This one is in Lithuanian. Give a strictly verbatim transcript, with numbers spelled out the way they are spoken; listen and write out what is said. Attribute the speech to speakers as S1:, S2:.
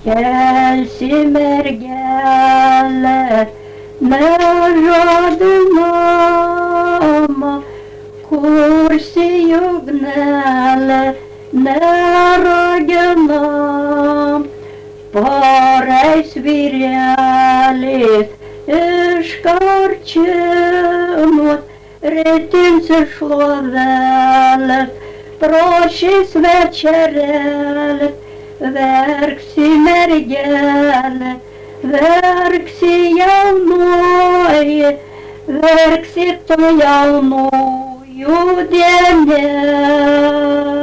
S1: kelsi mergelė, nežadinama, kursi ugnelė, neraginam, pareis vyrelis iš karčiamos, rytins iš šlovelės, prašys večerėlės, verksi mergelė, verksi jaunoji, verksi tu jaunųjų dienė.